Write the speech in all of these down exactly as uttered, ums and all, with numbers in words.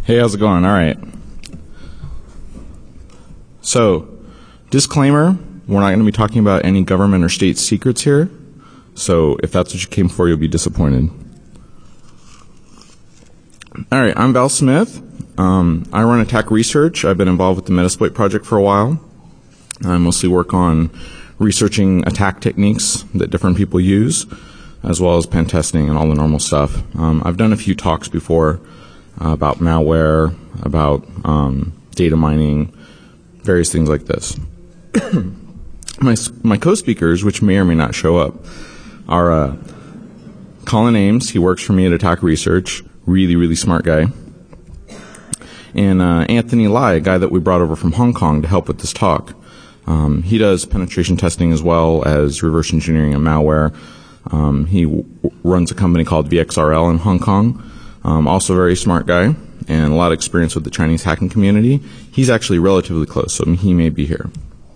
Hey, how's it going? All right. So, disclaimer, we're not going to be talking about any government or state secrets here. So, if that's what you came for, you'll be disappointed. All right, I'm Val Smith. Um, I run attack research. I've been involved with the Metasploit project for a while. I mostly work on researching attack techniques that different people use, as well as pen testing and all the normal stuff. Um, I've done a few talks before uh, about malware, about um, data mining, various things like this. my my co-speakers, which may or may not show up, are uh, Colin Ames. He works for me at Attack Research. Really, really smart guy. And uh, Anthony Lai, a guy that we brought over from Hong Kong to help with this talk. Um, he does penetration testing as well as reverse engineering and malware. Um, he w- runs a company called V X R L in Hong Kong. Um, also a very smart guy and a lot of experience with the Chinese hacking community. He's actually relatively close, so he may be here.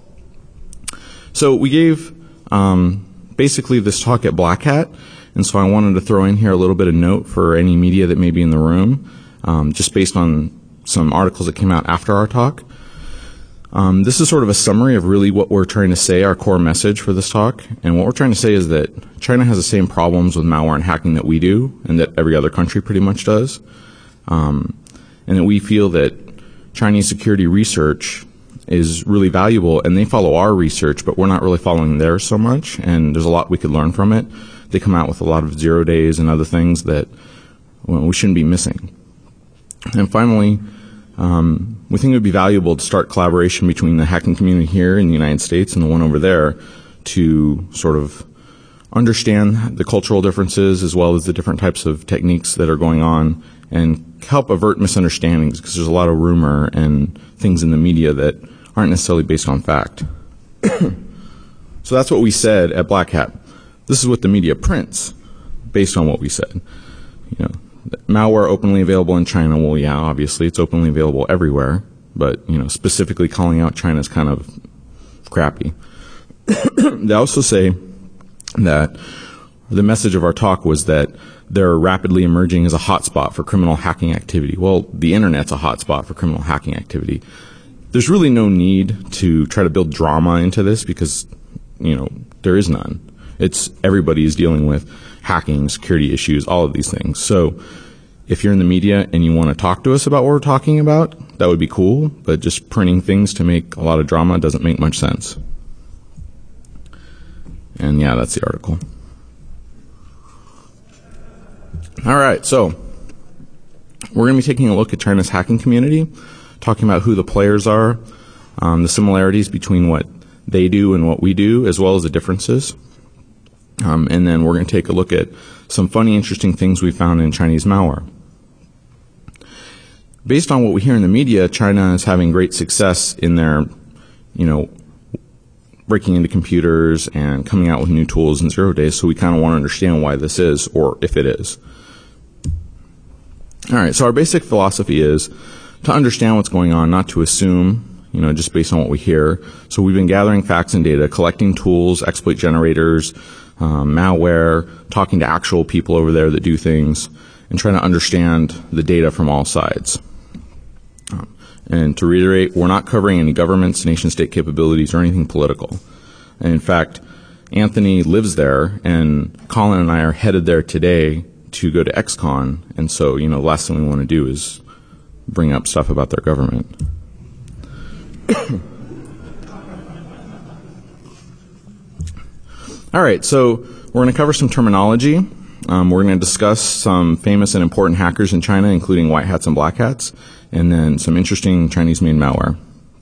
So we gave um, basically this talk at Black Hat, and so I wanted to throw in here a little bit of note for any media that may be in the room, um, just based on some articles that came out after our talk. Um, this is sort of a summary of really what we're trying to say, our core message for this talk. And what we're trying to say is that China has the same problems with malware and hacking that we do, and that every other country pretty much does. Um, and that we feel that Chinese security research is really valuable, and they follow our research, but we're not really following theirs so much, and there's a lot we could learn from it. They come out with a lot of zero days and other things that, well, we shouldn't be missing. And finally, um, we think it would be valuable to start collaboration between the hacking community here in the United States and the one over there to sort of understand the cultural differences as well as the different types of techniques that are going on and help avert misunderstandings, because there's a lot of rumor and things in the media that aren't necessarily based on fact. So that's what we said at Black Hat. This is what the media prints based on what we said. You know, malware openly available in China. Well, yeah, obviously it's openly available everywhere, but you know, specifically calling out China is kind of crappy. They also say that the message of our talk was that they're rapidly emerging as a hotspot for criminal hacking activity. Well, the internet's a hotspot for criminal hacking activity. There's really no need to try to build drama into this because, you know, there is none. It's everybody is dealing with hacking, security issues, all of these things. So if you're in the media and you want to talk to us about what we're talking about, that would be cool, but just printing things to make a lot of drama doesn't make much sense. And yeah, that's the article. All right, so we're going to be taking a look at China's hacking community, talking about who the players are, um, the similarities between what they do and what we do, as well as the differences. Um, and then we're going to take a look at some funny, interesting things we found in Chinese malware. Based on what we hear in the media, China is having great success in their, you know, breaking into computers and coming out with new tools in zero days. So we kind of want to understand why this is, or if it is. All right. So our basic philosophy is to understand what's going on, not to assume, you know, just based on what we hear. So we've been gathering facts and data, collecting tools, exploit generators, um, malware, talking to actual people over there that do things, and trying to understand the data from all sides. Um, and to reiterate, we're not covering any governments, nation-state capabilities, or anything political. And in fact, Anthony lives there, and Colin and I are headed there today to go to XCon. And so, you know, the last thing we want to do is bring up stuff about their government. All right, so we're going to cover some terminology. Um, we're going to discuss some famous and important hackers in China, including white hats and black hats, and then some interesting Chinese-made malware.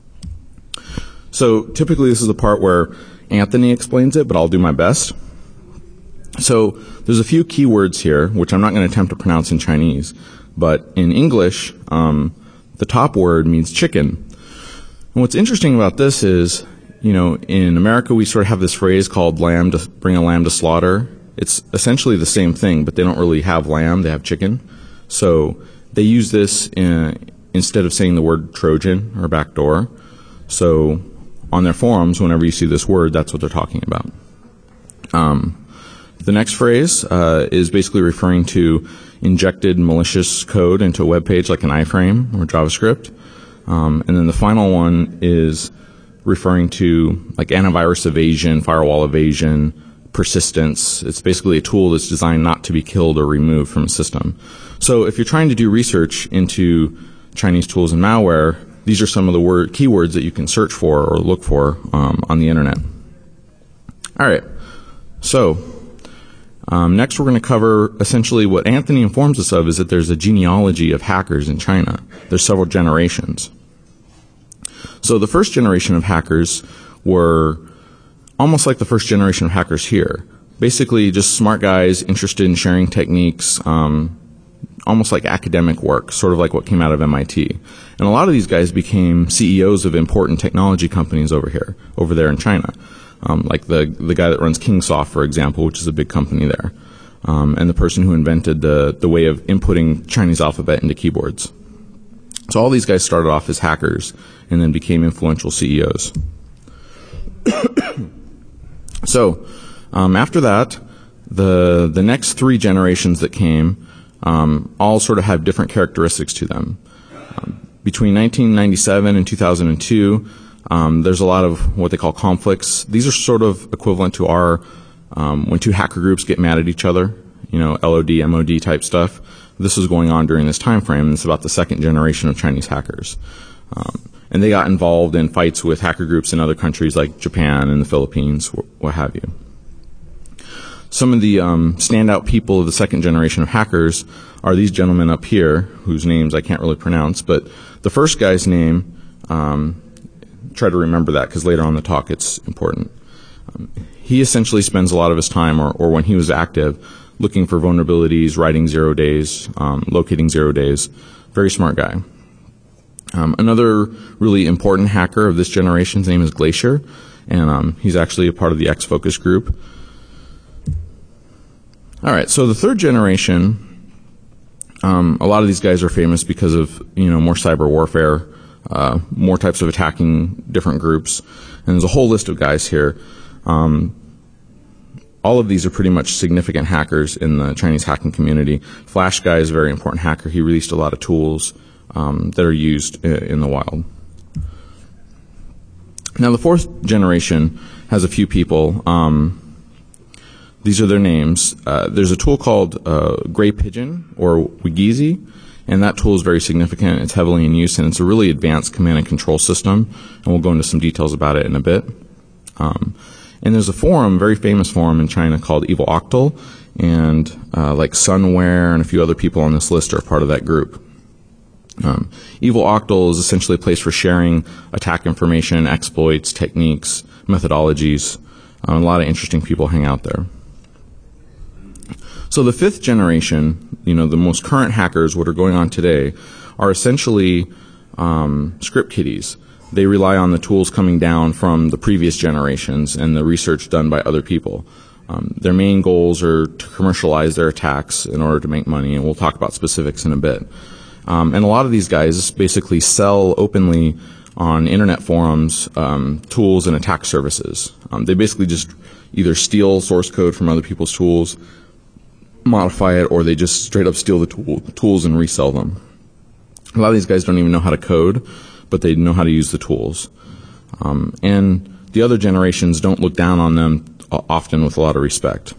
So typically this is the part where Anthony explains it, but I'll do my best. So there's a few keywords here, which I'm not going to attempt to pronounce in Chinese, but in English, um, the top word means chicken. And what's interesting about this is, you know, in America we sort of have this phrase called lamb to bring a lamb to slaughter. It's essentially the same thing, but they don't really have lamb, they have chicken. So they use this in, instead of saying the word Trojan or backdoor. So on their forums, whenever you see this word, that's what they're talking about. Um, the next phrase uh, is basically referring to injected malicious code into a web page like an iframe or JavaScript. Um, and then the final one is referring to like antivirus evasion, firewall evasion, persistence. It's basically a tool that's designed not to be killed or removed from a system. So if you're trying to do research into Chinese tools and malware, these are some of the word keywords that you can search for or look for um, on the internet. All right. So um, next we're going to cover essentially what Anthony informs us of is that there's a genealogy of hackers in China. There's several generations. So the first generation of hackers were almost like the first generation of hackers here. Basically just smart guys interested in sharing techniques, um, almost like academic work, sort of like what came out of M I T. And a lot of these guys became C E Os of important technology companies over here, over there in China. Um, like the the guy that runs Kingsoft, for example, which is a big company there. Um, and the person who invented the, the way of inputting Chinese alphabet into keyboards. So all these guys started off as hackers and then became influential C E Os. So um, after that, the the next three generations that came um, all sort of have different characteristics to them. Um, between nineteen ninety-seven and two thousand two, um, there's a lot of what they call conflicts. These are sort of equivalent to our um, when two hacker groups get mad at each other, you know, L O D, M O D type stuff. This was going on during this time frame, and it's about the second generation of Chinese hackers. Um, and they got involved in fights with hacker groups in other countries like Japan and the Philippines, what have you. Some of the um, standout people of the second generation of hackers are these gentlemen up here, whose names I can't really pronounce, but the first guy's name, um, try to remember that because later on in the talk it's important. Um, he essentially spends a lot of his time, or, or when he was active, looking for vulnerabilities, writing zero days, um, locating zero days. Very smart guy. Um, another really important hacker of this generation's name is Glacier, and um, he's actually a part of the X-Focus group. All right, so the third generation, um, a lot of these guys are famous because of, you know, more cyber warfare, uh, more types of attacking different groups, and there's a whole list of guys here. Um, all of these are pretty much significant hackers in the Chinese hacking community. Flash Guy is a very important hacker. He released a lot of tools um, that are used in the wild. Now, the fourth generation has a few people. Um, these are their names. Uh, there's a tool called uh, Gray Pigeon, or Wigizi, and that tool is very significant. It's heavily in use, and it's a really advanced command and control system, and we'll go into some details about it in a bit. Um, and there's a forum, very famous forum in China called Evil Octal, and uh, like Sunware and a few other people on this list are part of that group. Um, Evil Octal is essentially a place for sharing attack information, exploits, techniques, methodologies. Um, a lot of interesting people hang out there. So the fifth generation, you know, the most current hackers, what are going on today, are essentially um, script kiddies. They rely on the tools coming down from the previous generations and the research done by other people. Um, their main goals are to commercialize their attacks in order to make money, and we'll talk about specifics in a bit. Um, and a lot of these guys basically sell openly on internet forums um, tools and attack services. Um, they basically just either steal source code from other people's tools, modify it, or they just straight up steal the tool, tools and resell them. A lot of these guys don't even know how to code, but they know how to use the tools. Um, and the other generations don't look down on them often with a lot of respect.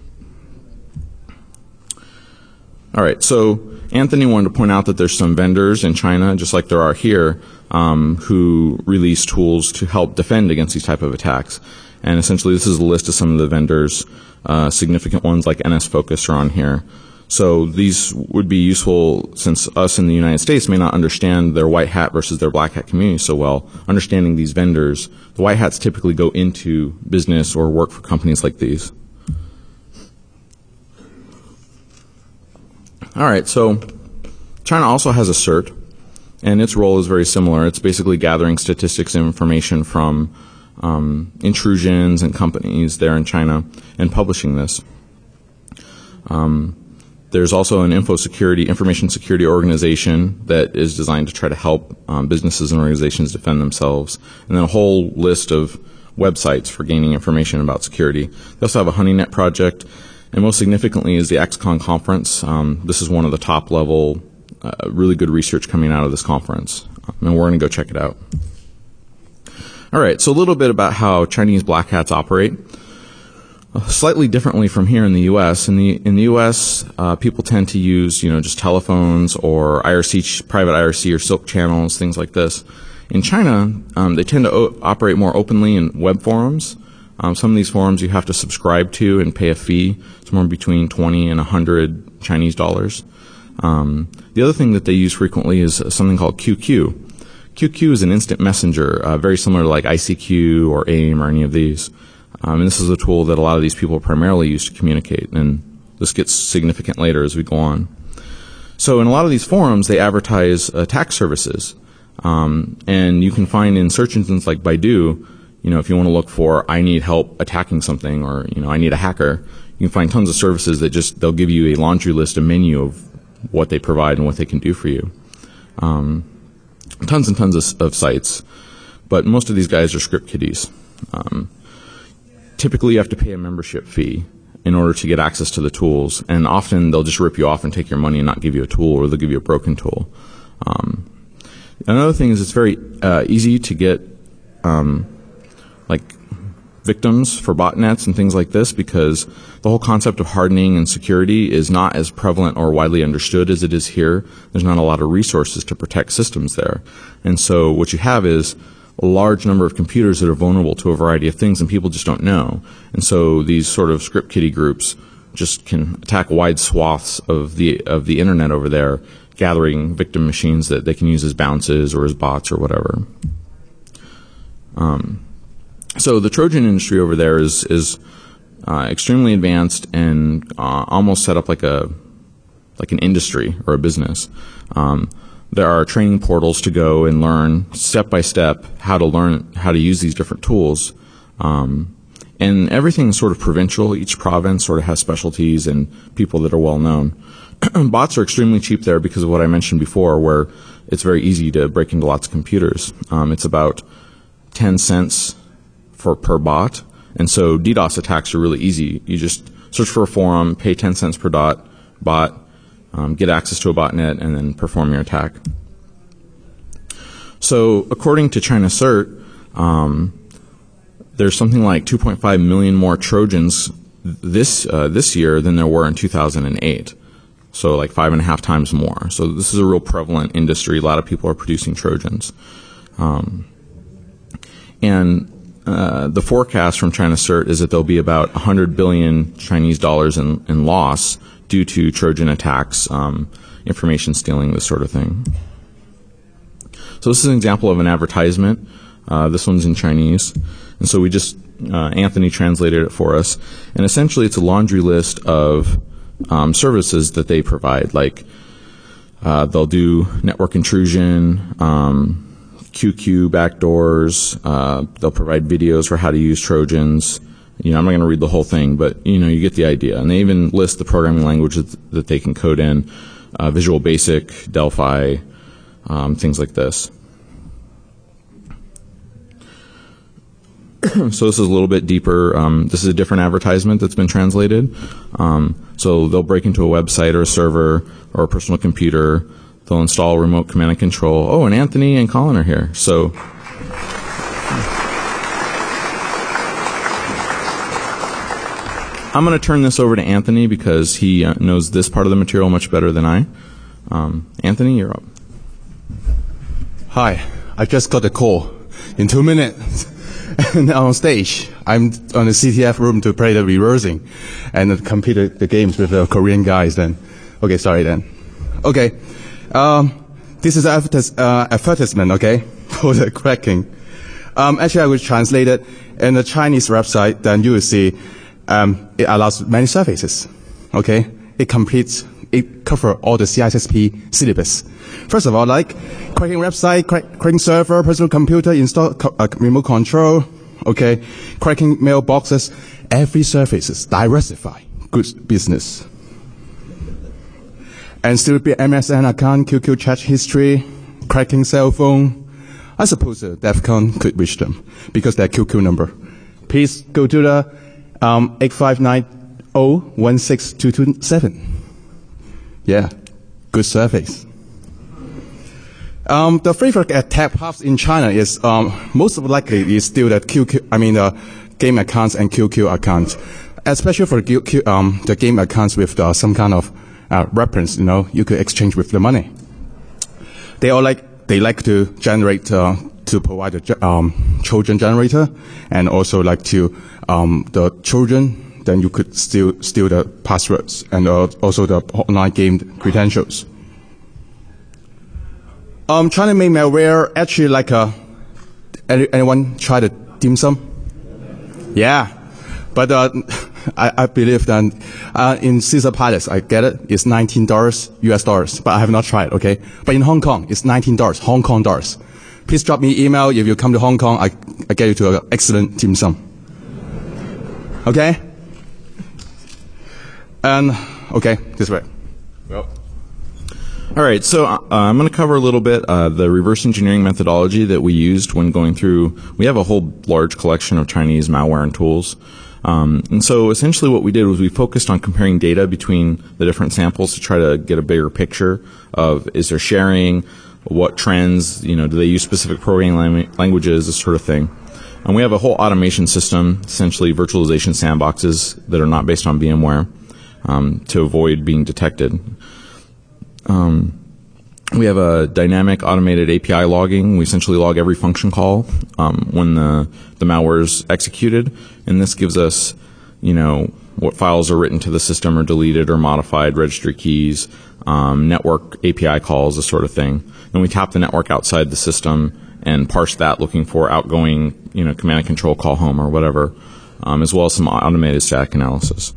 All right, so Anthony wanted to point out that there's some vendors in China, just like there are here, um, who release tools to help defend against these type of attacks. And essentially, this is a list of some of the vendors. Uh, significant ones like N S Focus are on here. So these would be useful since us in the United States may not understand their white hat versus their black hat community so well. Understanding these vendors, the white hats typically go into business or work for companies like these. All right, so China also has a CERT, and its role is very similar. It's basically gathering statistics and information from um, intrusions and companies there in China and publishing this. Um, there's also an info security, information security organization that is designed to try to help um, businesses and organizations defend themselves, and then a whole list of websites for gaining information about security. They also have a HoneyNet project, And most significantly is the X CON conference. Um, this is one of the top level, uh, really good research coming out of this conference. Um, and we're going to go check it out. All right, so a little bit about how Chinese black hats operate. Uh, slightly differently from here in the U S. In the in the U S, uh, people tend to use, you know, just telephones or I R C, private I R C or silk channels, things like this. In China, um, they tend to o- operate more openly in web forums. Um, some of these forums you have to subscribe to and pay a fee, somewhere between twenty and one hundred Chinese dollars. Um, the other thing that they use frequently is something called Q Q. Q Q is an instant messenger, uh, very similar to like I C Q or AIM or any of these. Um, and this is a tool that a lot of these people primarily use to communicate, and this gets significant later as we go on. So in a lot of these forums, they advertise attack services. Um, and you can find in search engines like Baidu, you know, if you want to look for, I need help attacking something, or, you know, I need a hacker, you can find tons of services that just, they'll give you a laundry list, a menu of what they provide and what they can do for you. Um, tons and tons of, of sites. But most of these guys are script kiddies. Um, typically you have to pay a membership fee in order to get access to the tools. And often they'll just rip you off and take your money and not give you a tool, or they'll give you a broken tool. Um, another thing is it's very uh, easy to get um, like victims for botnets and things like this, because the whole concept of hardening and security is not as prevalent or widely understood as it is here. There's not a lot of resources to protect systems there. And so what you have is a large number of computers that are vulnerable to a variety of things, and people just don't know. And so these sort of script kiddie groups just can attack wide swaths of the of the internet over there, gathering victim machines that they can use as bounces or as bots or whatever. Um, So the Trojan industry over there is is uh, extremely advanced and uh, almost set up like a like an industry or a business. Um, there are training portals to go and learn step by step how to learn how to use these different tools, um, and everything's sort of provincial. Each province sort of has specialties and people that are well known. Bots are extremely cheap there because of what I mentioned before, where it's very easy to break into lots of computers. Um, it's about ten cents for per bot, and so DDoS attacks are really easy. You just search for a forum, pay ten cents per dot bot, um, get access to a botnet, and then perform your attack. So according to China Cert, um, there's something like two point five million more Trojans this uh, this year than there were in two thousand eight. So like five and a half times more. So this is a real prevalent industry. A lot of people are producing Trojans. Um, and Uh, the forecast from China Cert is that there'll be about one hundred billion Chinese dollars in, in loss due to Trojan attacks, um, information stealing, this sort of thing. So this is an example of an advertisement. Uh, this one's in Chinese. And so we just, uh, Anthony translated it for us. And essentially it's a laundry list of um, services that they provide. Like uh, they'll do network intrusion, um, Q Q backdoors, uh, they'll provide videos for how to use Trojans. You know, I'm not going to read the whole thing, but, you know, you get the idea. And they even list the programming languages that they can code in, uh, Visual Basic, Delphi, um, things like this. So this is a little bit deeper. Um, this is a different advertisement that's been translated. Um, so they'll break into a website or a server or a personal computer. They'll install remote command and control. Oh, and Anthony and Colin are here. So I'm going to turn this over to Anthony because he uh, knows this part of the material much better than I. Um, Anthony, you're up. Hi. I just got a call in two minutes. And on stage, I'm on the C T F room to play the reversing and compete the games with the Korean guys then. Okay, sorry then. Okay. Um, this is an uh, advertisement, okay, for the cracking. Um, actually, I will translate it in the Chinese website. Then you will see um, it allows many services. Okay, it completes, it covers all the C I S P syllabus. First of all, like cracking website, crack, cracking server, personal computer, install co- uh, remote control. Okay, cracking mailboxes, every services diversify. Good business. And still be M S N account, Q Q chat history, cracking cell phone. I suppose uh, DEFCON could reach them because their Q Q number. Please go to the um, eight five nine zero one six two two seven. Yeah, good surface. Um, the favorite attack paths in China is um, most likely is still the Q Q. I mean the game accounts and Q Q accounts, especially for Q Q, um, the game accounts with uh, some kind of uh, reference. You know, you could exchange with the money. They all like they like to generate uh, to provide a um, Trojan generator, and also like to um, the Trojan. Then you could steal steal the passwords and uh, also the online game credentials. Um, China made malware actually like a. Any, anyone try the dim sum? Yeah, but uh, I, I believe that uh, in Caesar Palace, I get it. It's nineteen dollars U S dollars, but I have not tried. Okay, but in Hong Kong, it's nineteen dollars Hong Kong dollars. Please drop me email if you come to Hong Kong. I I get you to an excellent dim sum. Okay. And okay, this way. Well. All right, so uh, I'm going to cover a little bit uh, the reverse engineering methodology that we used when going through. We have a whole large collection of Chinese malware and tools. Um, and so essentially what we did was we focused on comparing data between the different samples to try to get a bigger picture of is there sharing, what trends, you know, do they use specific programming languages, this sort of thing. And we have a whole automation system, essentially virtualization sandboxes that are not based on VMware. Um, to avoid being detected. Um, we have a dynamic automated A P I logging. We essentially log every function call um, when the, the malware is executed, and this gives us, you know, what files are written to the system or deleted or modified, registry keys, um, network A P I calls, this sort of thing. Then we tap the network outside the system and parse that, looking for outgoing, you know, command and control call home or whatever, um, as well as some automated static analysis.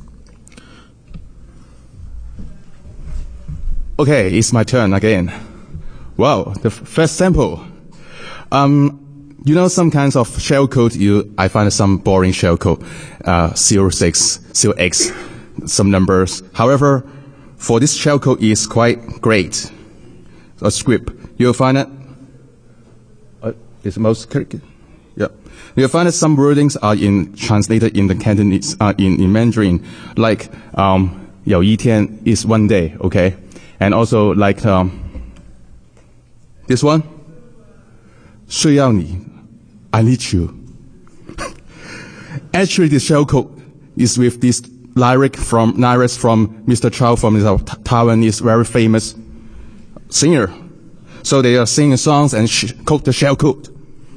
Okay, it's my turn again. Wow, the f- first sample. Um, you know, some kinds of shellcode, you, I find some boring shellcode, uh, zero six, zero x, some numbers. However, for this shellcode is quite great. A script. You'll find it, uh, it's most, yeah. You'll find that some wordings are in, translated in the Cantonese, uh, in, in Mandarin, like, um, 有一天 is one day, okay? And also like um, this one, 需要你, I need you. Actually, the shellcode is with this lyric from lyrics from Mister Chow, from the Taiwanese very famous singer. So they are singing songs and sh- code the shellcode.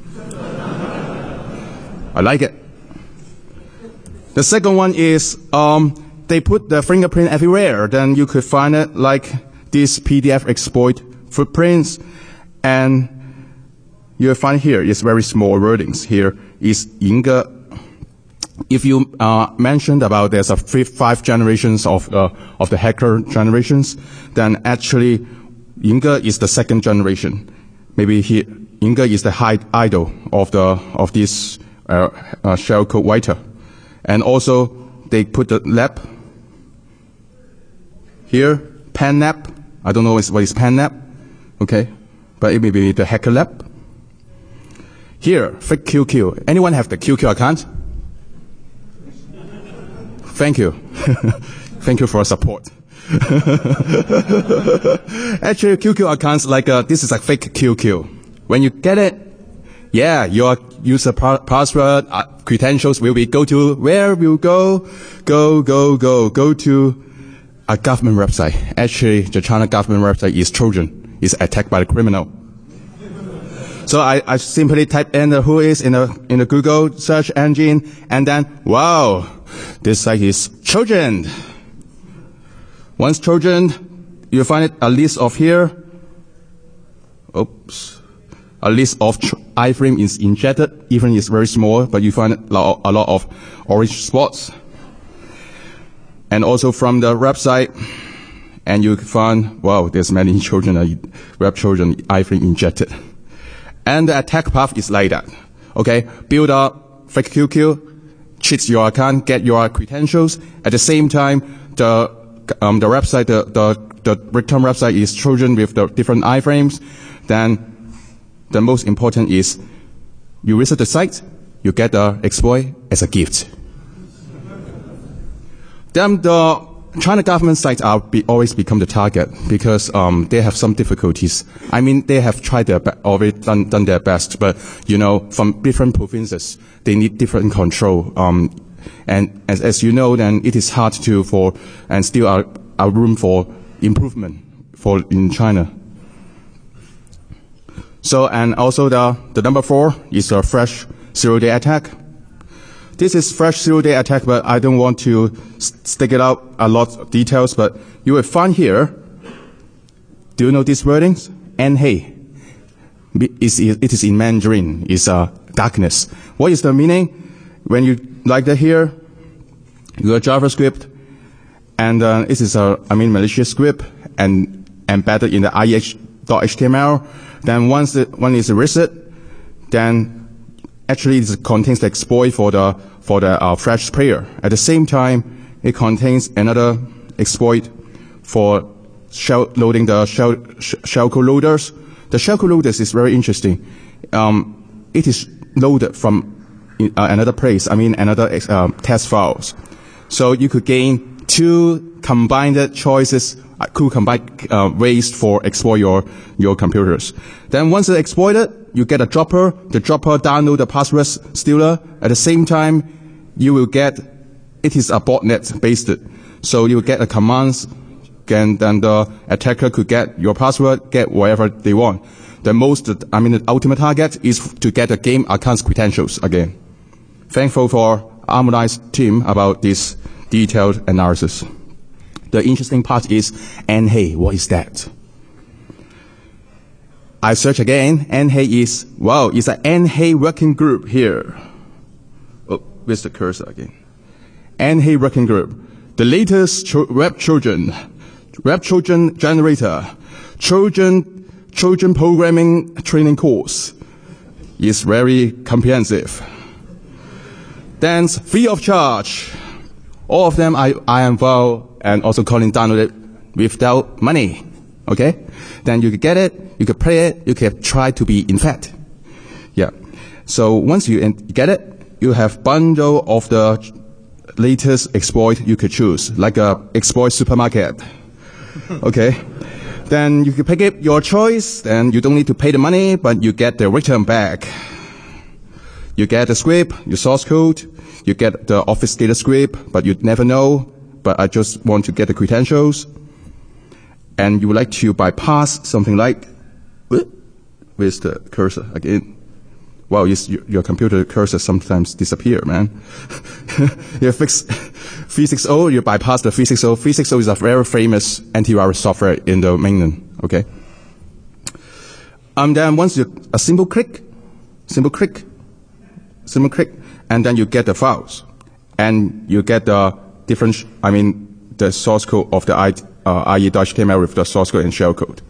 I like it. The second one is um, they put the fingerprint everywhere. Then you could find it like this P D F exploit footprints, and you'll find here is very small wordings. Here is Yinge. If you uh, mentioned about there's a five generations of uh, of the hacker generations, then actually Yinge is the second generation. Maybe he Yinge is the high idol of the of this uh, uh, shellcode writer, and also they put the lab here, PanNap. I don't know what is PanNap, okay, but it may be the hacker lab. Here, fake Q Q. Anyone have the Q Q account? Thank you. Thank you for support. Actually, Q Q accounts like uh, this is a fake Q Q. When you get it, yeah, your user password, uh, credentials will be go to where will go, go, go, go, go to a government website. Actually, the China government website is Trojan, is attacked by the criminal. So I, I simply type in the who is in the in the Google search engine, and then wow, this site is Trojan. Once Trojan, you find it a list of here. Oops, a list of tr- iframe is injected. Even it's very small, but you find a lot, a lot of orange spots. And also from the website, and you find, wow, there's many Trojan, uh, web Trojan iframe injected. And the attack path is like that. Okay, build a fake Q Q, cheat your account, get your credentials. At the same time, the um, the website, the, the the return website is Trojan with the different iframes. Then the most important is you visit the site, you get the exploit as a gift. Then the China government sites are be, always become the target because um, they have some difficulties. I mean, they have tried their be- already done, done their best, but you know, from different provinces, they need different control. Um, and as, as you know, then it is hard to for and still are, are room for improvement for in China. So and also the the number four is a fresh zero-day attack. This is fresh zero-day attack, but I don't want to stick it out a lot of details, but you will find here, do you know these wordings? Anhei. It is in Mandarin, it's uh, darkness. What is the meaning? When you like that here, you got JavaScript, and uh, this is a, I mean, malicious script, and embedded in the I E H dot H T M L. Then once it, when it's reset, then actually it contains the exploit for the for the uh, Flash player. At the same time, it contains another exploit for shell loading the shell sh- shellcode loaders. The shellcode loaders is very interesting. Um, it is loaded from uh, another place. I mean, another uh, test files. So you could gain two combined choices, uh, two combined uh, ways for exploit your your computers. Then once it's exploited, you get a dropper. The dropper download the password stealer. At the same time, you will get, it is a botnet based. So you will get a commands, and then the attacker could get your password, get whatever they want. The most, I mean, the ultimate target is to get the game account's credentials again. Thankful for Harmonized team about this detailed analysis. The interesting part is, and hey, what is that? I search again, and hey is, wow, it's an N H E working group here. Oh, where's the cursor again? N H E working group. The latest cho- web Trojan, web Trojan generator, Trojan, Trojan programming training course is very comprehensive. Then free of charge. All of them I, I am involved and also calling download it without money. Okay? Then you can get it, you can play it, you can try to be infected. Yeah. So once you get it, you have bundle of the latest exploit you could choose, like a exploit supermarket. Okay? Then you can pick it your choice, then you don't need to pay the money, but you get the return back. You get the script, your source code, you get the Office data script, but you never know, but I just want to get the credentials. And you would like to bypass something like, where's the cursor again? Wow, your, your computer cursor sometimes disappear, man. You fix three sixty, you bypass the three sixty. three sixty is a very famous antivirus software in the mainland, okay? And then once you, a simple click, simple click, simple click, and then you get the files. And you get the different, I mean, the source code of the I, uh, I E H T M L with the source code and shell code.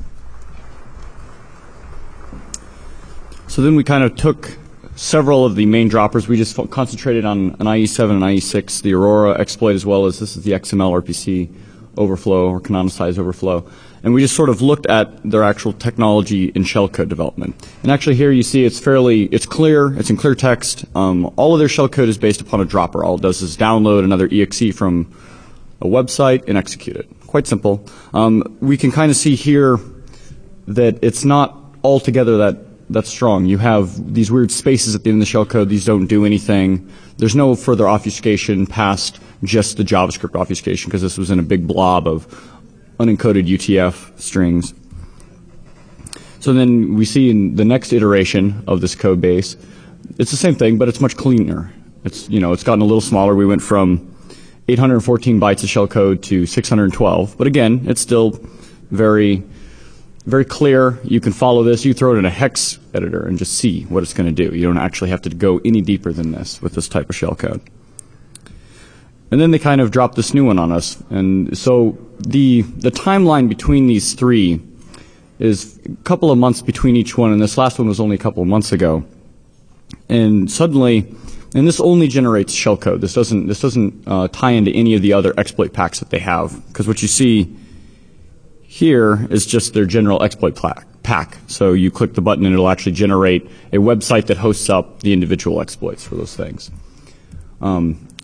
So then we kind of took several of the main droppers. We just fo- concentrated on an I E seven and I E six, the Aurora exploit, as well as this is the X M L R P C overflow or canonicized overflow. And we just sort of looked at their actual technology in shellcode development. And actually here you see it's fairly, it's clear, it's in clear text. Um, all of their shellcode is based upon a dropper. All it does is download another E X E from a website and execute it. Quite simple. Um, we can kind of see here that it's not altogether that that's strong. You have these weird spaces at the end of the shellcode. These don't do anything. There's no further obfuscation past just the JavaScript obfuscation because this was in a big blob of unencoded U T F strings. So then we see in the next iteration of this code base, it's the same thing, but it's much cleaner. It's, you know, it's gotten a little smaller. We went from eight hundred fourteen bytes of shellcode to six hundred twelve. But again, it's still very Very clear. You can follow this. You throw it in a hex editor and just see what it's going to do. You don't actually have to go any deeper than this with this type of shellcode. And then they kind of dropped this new one on us. And so the the timeline between these three is a couple of months between each one, and this last one was only a couple of months ago. And suddenly, and this only generates shellcode. This doesn't this doesn't uh, tie into any of the other exploit packs that they have, because what you see here is just their general exploit pack. So you click the button and it'll actually generate a website that hosts up the individual exploits for those things. Um,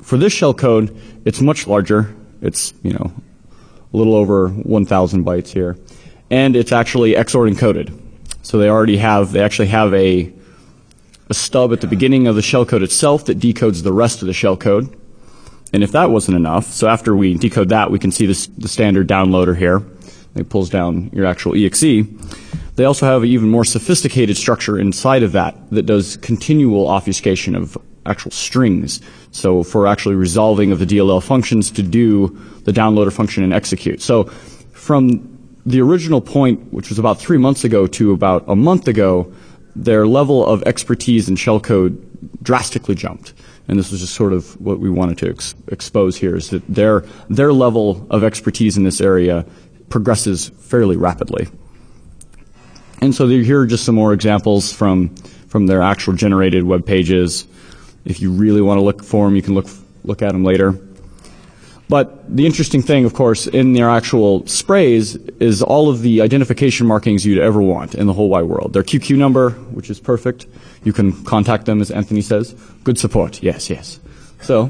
for this shellcode, it's much larger. It's, you know, a little over one thousand bytes here. And it's actually X O R encoded. So they already have, they actually have a, a stub at the beginning of the shellcode itself that decodes the rest of the shellcode. And if that wasn't enough, so after we decode that, we can see this, the standard downloader here. It pulls down your actual E X E. They also have an even more sophisticated structure inside of that that does continual obfuscation of actual strings. So for actually resolving of the D L L functions to do the downloader function and execute. So from the original point, which was about three months ago, to about a month ago, their level of expertise in shellcode drastically jumped. And this was just sort of what we wanted to ex- expose here, is that their, their level of expertise in this area progresses fairly rapidly. And so here are just some more examples from, from their actual generated web pages. If you really want to look for them, you can look, look at them later. But the interesting thing, of course, in their actual sprays is all of the identification markings you'd ever want in the whole wide world. Their Q Q number, which is perfect. You can contact them, as Anthony says. Good support. Yes, yes. So,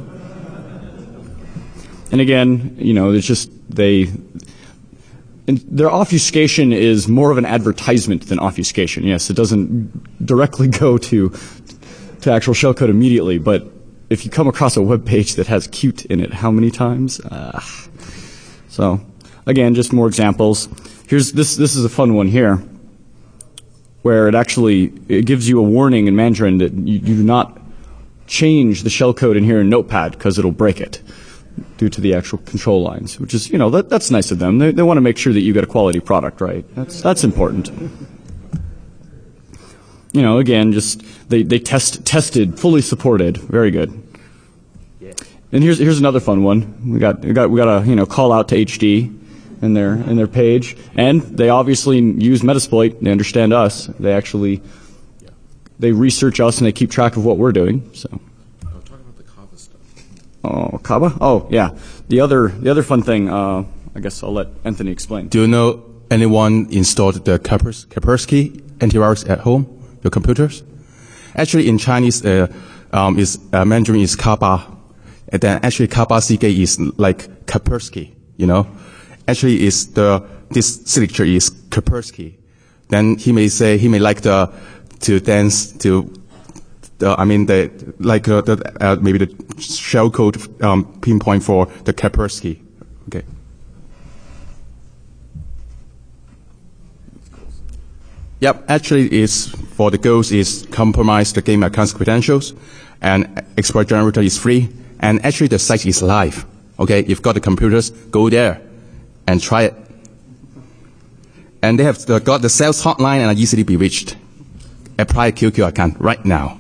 and again, you know, it's just they, and their obfuscation is more of an advertisement than obfuscation. Yes, it doesn't directly go to, to actual shellcode immediately, but if you come across a web page that has cute in it, how many times? Uh, so, again, just more examples. Here's this. This is a fun one here, where it actually it gives you a warning in Mandarin that you, you do not change the shellcode in here in Notepad because it'll break it due to the actual control lines. Which is, you know, that, that's nice of them. They, they want to make sure that you get a quality product, right? That's that's important. You know, again, just they, they test tested, fully supported. Very good. Yeah. And here's here's another fun one. We got we got we got a you know call out to H D in their in their page, and they obviously use Metasploit. They understand us. They actually they research us and they keep track of what we're doing. So. Oh, talk about the Kava stuff. Oh, Kava? Oh, yeah. The other the other fun thing. Uh, I guess I'll let Anthony explain. Do you know anyone installed the Kaspersky, Kaspersky antivirus at home? Your computers? Actually, in Chinese, uh, um, is uh, Mandarin is Kaba, and then actually Kaba C K is like Kaspersky. You know, actually is the this signature is Kaspersky. Then he may say he may like the to dance to the I mean the like uh, the uh, maybe the shellcode um, pinpoint for the Kaspersky. Okay. Yep, actually it's for the goals is compromise the game account's credentials, and exploit generator is free, and actually the site is live. Okay, if you've got the computers, go there and try it. And they have the, got the sales hotline and are easily be reached. Apply a Q Q account right now.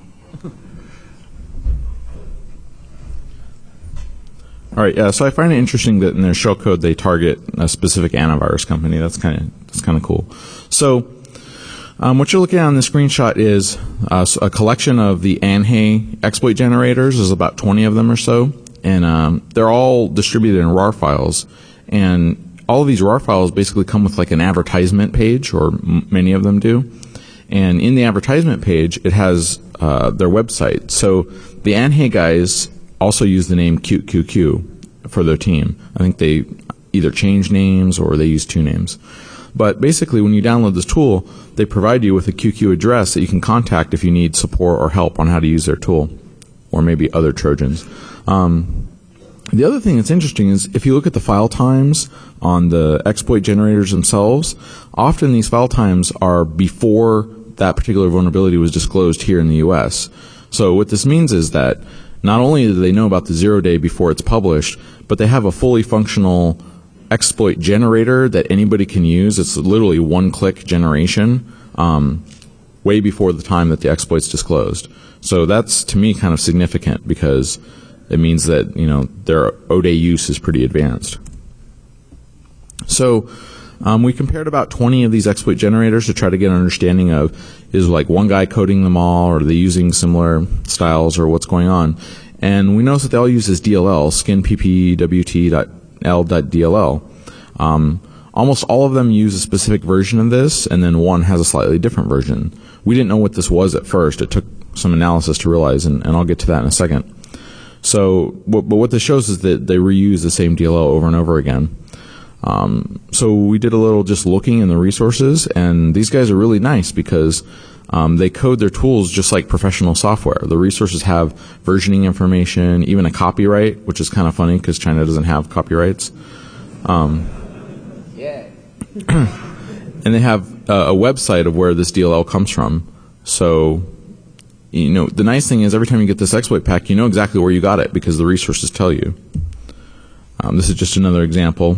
All right, yeah. So I find it interesting that in their shellcode they target a specific antivirus company. That's kind of that's kind of cool. So. Um, what you're looking at on the screenshot is uh, a collection of the Anhei exploit generators. There's about twenty of them or so, and um, they're all distributed in R A R files. And all of these R A R files basically come with like an advertisement page, or m- many of them do. And in the advertisement page, it has uh, their website. So the Anhei guys also use the name Q Q Q for their team. I think they either change names or they use two names. But basically, when you download this tool, they provide you with a Q Q address that you can contact if you need support or help on how to use their tool, or maybe other Trojans. Um, the other thing that's interesting is if you look at the file times on the exploit generators themselves, often these file times are before that particular vulnerability was disclosed here in the U S. So what this means is that not only do they know about the zero day before it's published, but they have a fully functional exploit generator that anybody can use. It's literally one-click generation um, way before the time that the exploit's disclosed. So that's, to me, kind of significant because it means that, you know, their O-Day use is pretty advanced. So um, we compared about twenty of these exploit generators to try to get an understanding of, is like one guy coding them all, or are they using similar styles, or what's going on? And we noticed that they all use this D L L, skin P P W T dot L dot D L L. Um, almost all of them use a specific version of this, and then one has a slightly different version. We didn't know what this was at first. It took some analysis to realize, and, and I'll get to that in a second. So, but what this shows is that they reuse the same D L L over and over again. Um, so we did a little just looking in the resources, and these guys are really nice because um, they code their tools just like professional software. The resources have versioning information, even a copyright, which is kind of funny because China doesn't have copyrights. Um, yeah. And they have uh, a website of where this D L L comes from. So, you know, the nice thing is every time you get this exploit pack, you know exactly where you got it because the resources tell you. Um, this is just another example.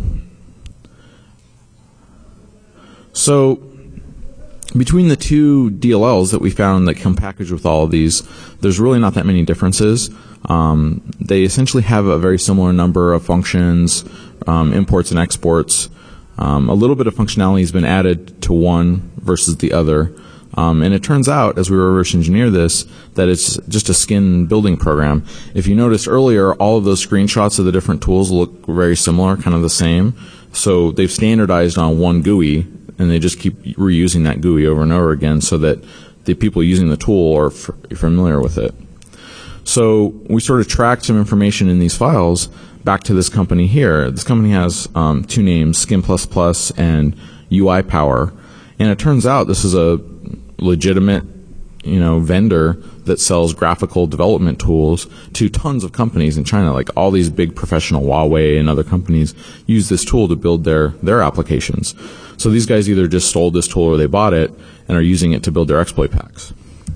So, between the two D L Ls that we found that come packaged with all of these, there's really not that many differences. Um, they essentially have a very similar number of functions, um, imports and exports. Um, a little bit of functionality has been added to one versus the other. Um, and it turns out, as we reverse engineer this, that it's just a skin building program. If you noticed earlier, all of those screenshots of the different tools look very similar, kind of the same. So they've standardized on one G U I, and they just keep reusing that G U I over and over again so that the people using the tool are f- familiar with it. So we sort of tracked some information in these files back to this company here. This company has um, two names, Skin plus plus and U I Power. And it turns out this is a legitimate, you know, vendor that sells graphical development tools to tons of companies in China. Like all these big professional Huawei and other companies use this tool to build their, their applications. So these guys either just stole this tool or they bought it and are using it to build their exploit packs.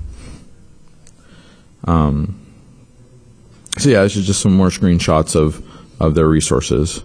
Um, so yeah, this is just some more screenshots of, of their resources.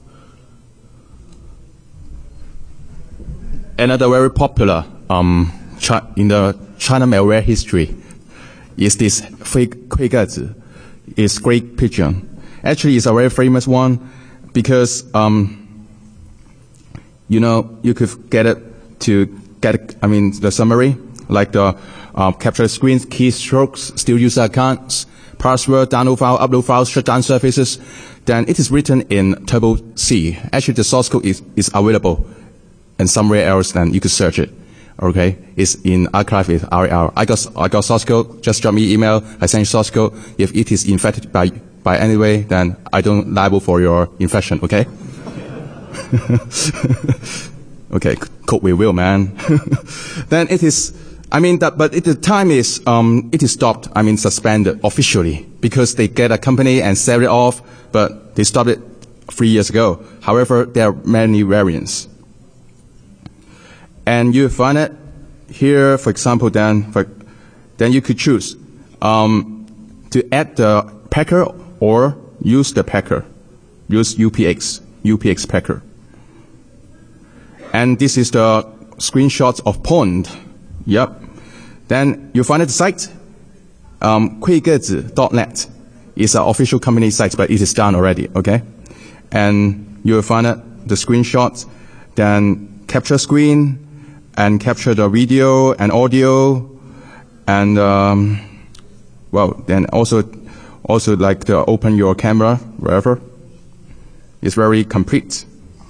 Another very popular um, chi- in the China malware history is this fake Kuigezi. It's Great Pigeon. Actually, it's a very famous one because, um, you know, you could get it to get, I mean, the summary, like the uh, capture screens, keystrokes, steal user accounts, password, download file, upload files, shut down services. Then it is written in Turbo C. Actually, the source code is, is available. And somewhere else, then you could search it. Okay, it's in archive with R L. I got I got source code. Just drop me email. I send you source code. If it is infected by by any way, then I don't liable for your infection. Okay. Okay, code we will, man. Then it is. I mean that, but it, the time is um it is stopped. I mean suspended officially because they get a company and sell it off, but they stopped it three years ago. However, there are many variants. And you find it here, for example, then, for, then you could choose um, to add the packer or use the packer. Use U P X, U P X packer. And this is the screenshots of Pond. Yep. Then you find the site, um, Kuigezi dot net. It's an official company site, but it is done already, okay? And you will find it, the screenshots, then capture screen, and capture the video and audio, and um, well, then also, also like to open your camera wherever. It's very complete.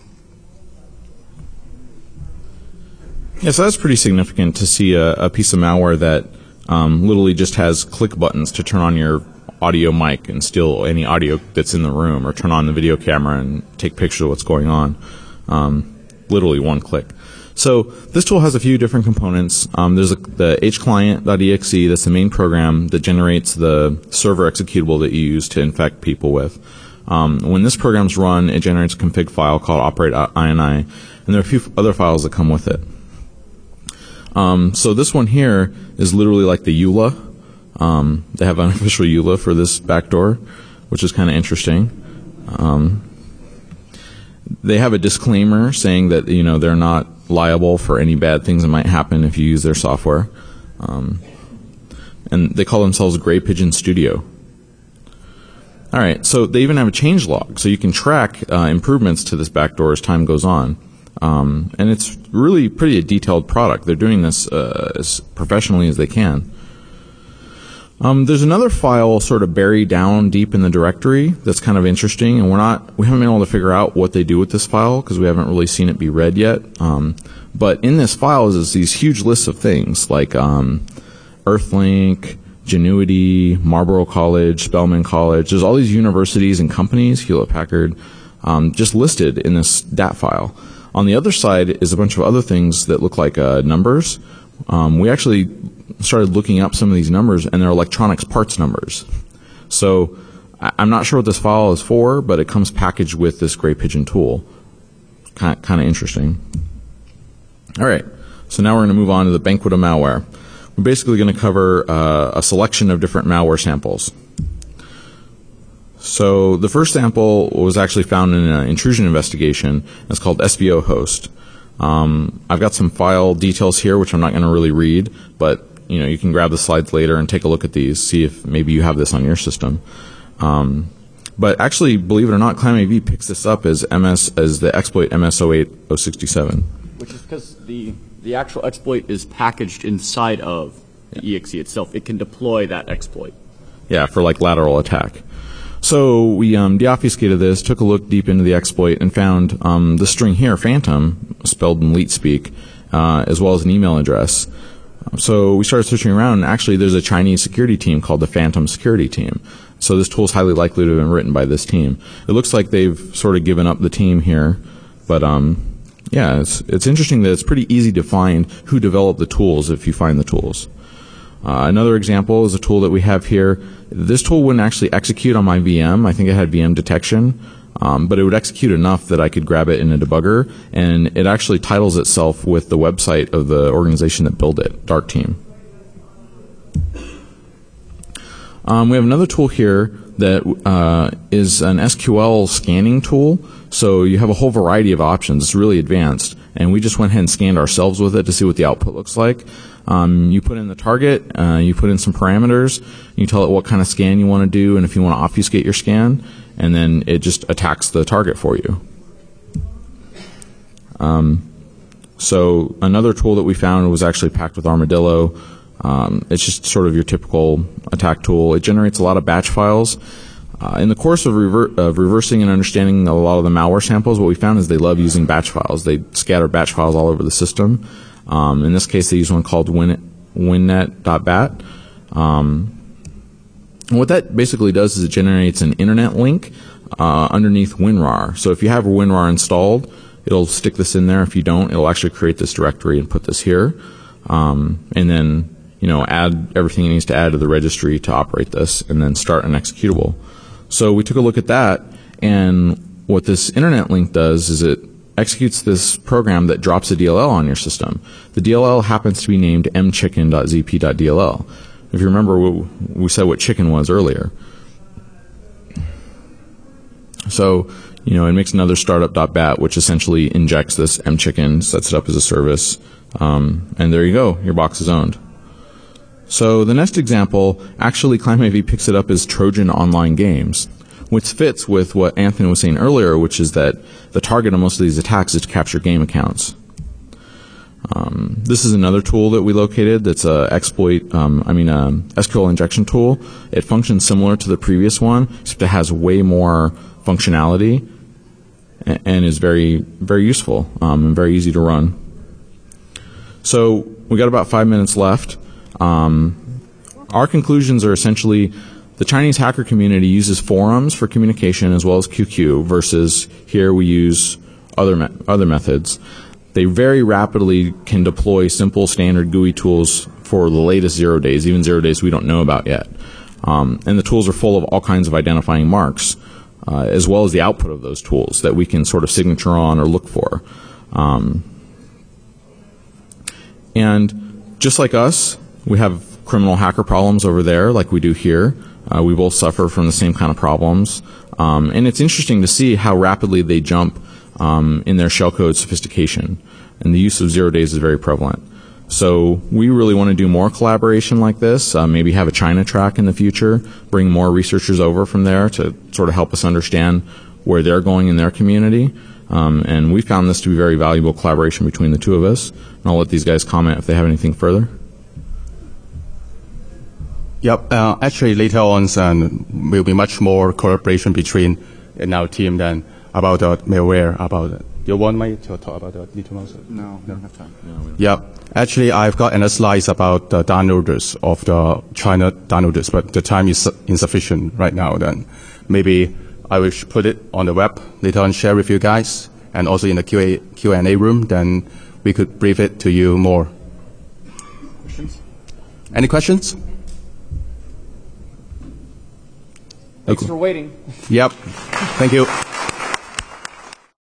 Yeah, so that's pretty significant to see a, a piece of malware that um, literally just has click buttons to turn on your audio mic and steal any audio that's in the room, or turn on the video camera and take pictures of what's going on. Um, literally one click. So this tool has a few different components. Um, there's a, the hclient.exe, that's the main program that generates the server executable that you use to infect people with. Um, when this program's run, it generates a config file called operate.ini, and there are a few other files that come with it. Um, so this one here is literally like the E U L A. Um, they have an official E U L A for this backdoor, which is kind of interesting. Um, they have a disclaimer saying that, you know, they're not liable for any bad things that might happen if you use their software. Um, and they call themselves Gray Pigeon Studio. All right, so they even have a change log, so you can track uh, improvements to this backdoor as time goes on. Um, and it's really pretty a detailed product. They're doing this uh, as professionally as they can. Um, there's another file sort of buried down deep in the directory that's kind of interesting, and we're not, we haven't been able to figure out what they do with this file because we haven't really seen it be read yet. Um, but in this file is these huge lists of things like um, Earthlink, Genuity, Marlborough College, Spelman College. There's all these universities and companies, Hewlett-Packard, um, just listed in this D A T file. On the other side is a bunch of other things that look like uh, numbers. Um, we actually started looking up some of these numbers, and they're electronics parts numbers. So I- I'm not sure what this file is for, but it comes packaged with this Gray Pigeon tool. Kind kind of interesting. All right, so now we're going to move on to the banquet of malware. We're basically going to cover uh, a selection of different malware samples. So the first sample was actually found in an intrusion investigation. It's called S V O host. Um, I've got some file details here, which I'm not going to really read, but you know you can grab the slides later and take a look at these, see if maybe you have this on your system. Um, but actually, believe it or not, ClamAV picks this up as M S as the exploit M S zero eight zero six seven. Which is because the the actual exploit is packaged inside of the E X E itself. It can deploy that exploit. Yeah, for like lateral attack. So we um, deobfuscated this, took a look deep into the exploit, and found um, the string here, phantom, spelled in leet speak, uh, as well as an email address. So we started searching around, and actually there's a Chinese security team called the Phantom Security Team. So this tool is highly likely to have been written by this team. It looks like they've sort of given up the team here, but um, yeah, it's, it's interesting that it's pretty easy to find who developed the tools if you find the tools. Uh, another example is a tool that we have here. This tool wouldn't actually execute on my V M. I think it had V M detection, um, but it would execute enough that I could grab it in a debugger, and it actually titles itself with the website of the organization that built it, Dark Team. Um, we have another tool here that uh, is an S Q L scanning tool. So you have a whole variety of options. It's really advanced, and we just went ahead and scanned ourselves with it to see what the output looks like. Um, you put in the target, uh, you put in some parameters, you tell it what kind of scan you want to do and if you want to obfuscate your scan, and then it just attacks the target for you. Um, so another tool that we found was actually packed with Armadillo. Um, it's just sort of your typical attack tool. It generates a lot of batch files. Uh, in the course of, rever of reversing and understanding a lot of the malware samples, what we found is they love using batch files. They scatter batch files all over the system. Um, in this case, they use one called win winnet.bat. Um, and what that basically does is it generates an internet link uh, underneath WinRAR. So if you have WinRAR installed, it'll stick this in there. If you don't, it'll actually create this directory and put this here. Um, and then, you know, add everything it needs to add to the registry to operate this, and then start an executable. So we took a look at that, and what this internet link does is it executes this program that drops a D L L on your system. The D L L happens to be named m chicken dot z p dot d l l. If you remember, we said what chicken was earlier. So, you know, it makes another startup.bat, which essentially injects this mchicken, sets it up as a service, um, and there you go, your box is owned. So the next example, actually ClamAV picks it up as Trojan Online Games, which fits with what Anthony was saying earlier, which is that the target of most of these attacks is to capture game accounts. Um, this is another tool that we located that's a exploit, um, I mean a S Q L injection tool. It functions similar to the previous one, except it has way more functionality and, and is very, very useful um, and very easy to run. So we got about five minutes left. Um, our conclusions are essentially the Chinese hacker community uses forums for communication as well as Q Q, versus here we use other me other methods. They very rapidly can deploy simple standard G U I tools for the latest zero days, even zero days we don't know about yet. Um, and the tools are full of all kinds of identifying marks, uh, as well as the output of those tools that we can sort of signature on or look for. Um, and just like us, we have criminal hacker problems over there like we do here. Uh, we both suffer from the same kind of problems. Um, and it's interesting to see how rapidly they jump um, in their shellcode sophistication. And the use of zero days is very prevalent. So we really want to do more collaboration like this, uh, maybe have a China track in the future, bring more researchers over from there to sort of help us understand where they're going in their community. Um, and we found this to be very valuable collaboration between the two of us. And I'll let these guys comment if they have anything further. Yep. Uh, actually, later on, um, will be much more collaboration between in our team than about uh, malware, about You want me to talk about the little mouse? No, we don't have time. No, we don't. Yeah. Actually, I've got another slides about the downloaders of the China downloaders, but the time is insufficient right now. Then maybe I will put it on the web later on, share with you guys, and also in the Q A, Q and A room. Then we could brief it to you more. Questions? Any questions? Thanks for waiting. Yep. Thank you.